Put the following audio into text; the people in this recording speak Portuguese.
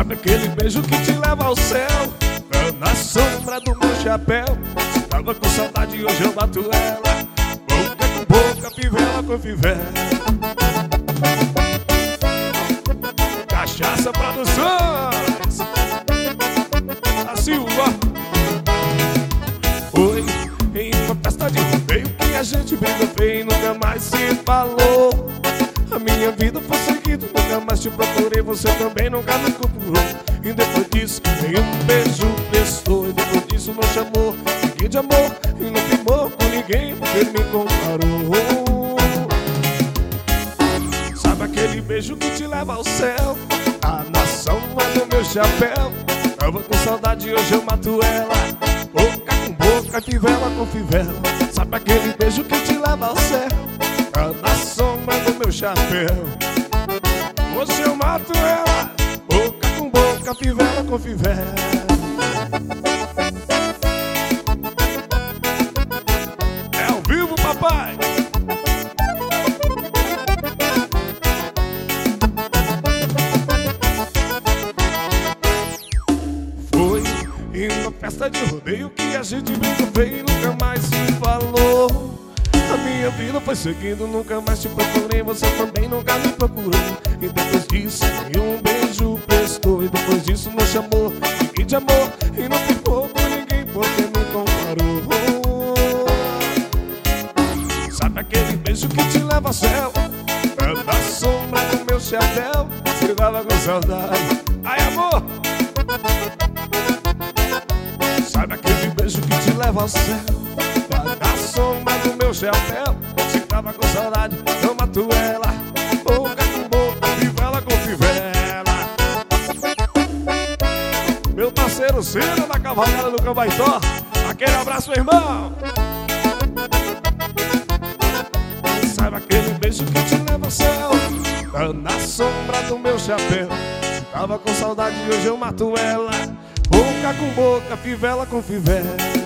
Sabe aquele beijo que te leva ao céu? Na sombra do meu chapéu. Se tava com saudade e hoje eu bato ela. Boca com boca, fivela com fivela. Cachaça Produções. A Silva. Oi, em uma festa de rodeio que a gente briga feio e nunca mais se falou. A minha vida foi seguida, nunca mais te procurei, você também nunca me procurou. E depois disso, nenhum beijo prestou. E depois disso não chamou ninguém de amor. E não firmou com ninguém porque me comparou. Sabe aquele beijo que te leva ao céu? A nação é no meu chapéu. Tava com saudade e hoje eu mato ela. Boca com boca, fivela com fivela. Sabe aquele beijo que te leva ao céu? Na sombra do meu chapéu. Hoje eu mato ela. Boca com boca, fivela com fivela. É ao vivo, papai. Foi em uma festa de rodeio que a gente brincou feio e nunca mais se falou. A minha vida foi seguindo, nunca mais te procurei, você também nunca me procurou. E depois disso, nenhum beijo prestou. E depois disso não chamou ninguém de amor. E não ficou com ninguém porque me comparou. Sabe aquele beijo que te leva ao céu? Na sombra do meu chapéu. Se dava com saudade. Ai, amor! Sabe aquele beijo que te leva ao céu? Na sombra do meu chapéu. Se tava com saudade, eu mato ela. Boca com boca, fivela com fivela. Meu parceiro Ciro da Cavalgada do Cambaitó. Aquele abraço, irmão. Sabe aquele beijo que te leva ao céu? Na sombra do meu chapéu. Se tava com saudade, hoje eu mato ela. Boca com boca, fivela com fivela.